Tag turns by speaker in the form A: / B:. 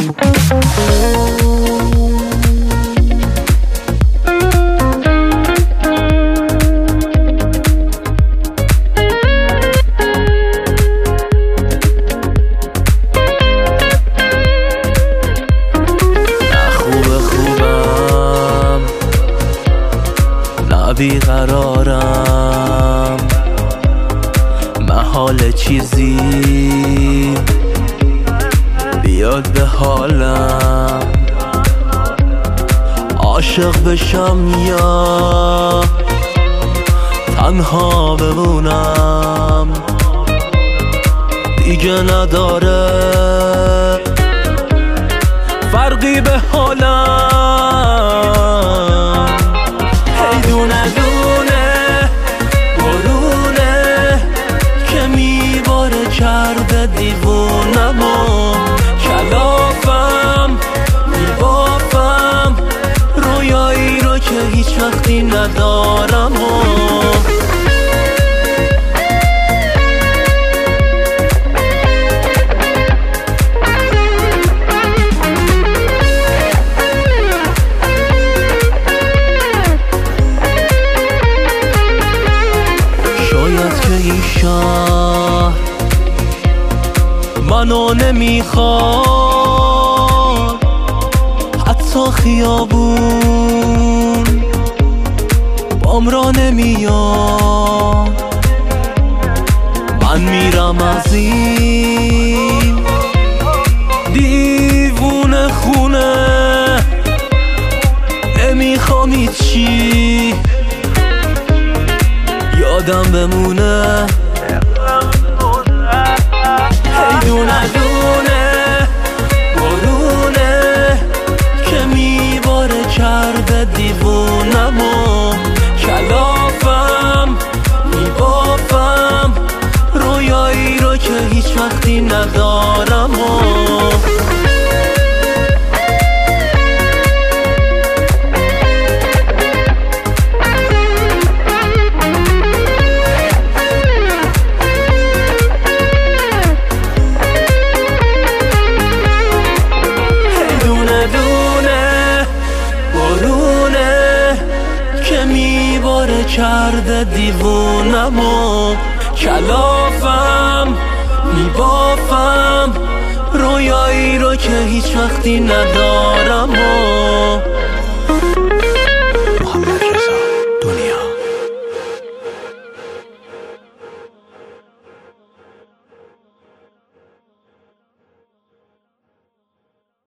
A: بیقرارم، محال چیزی بیاد به حالم، عاشق بشم یا تنها بمونم، دیگه نداره فرقی به حالم. هی دونه دونه برونه که میباره کرده دیوونمو، کلافم میبافم رویایی رو که هیچ وقتی ندارم شاید که این شهر منو نمیخواد، حتی خیابون بام را نمیاد، من میرم از این دیوونه خونه، نمیخوام هیچی یادم بمونه. هی دونه دونه برونه که میباره کرده دیوونمو، کلافم میبافم رویایی رو که هیچ وقتی ندارم کرده دیوونمو، کلافم میبافم رویایی رو که هیچ وقتی ندارم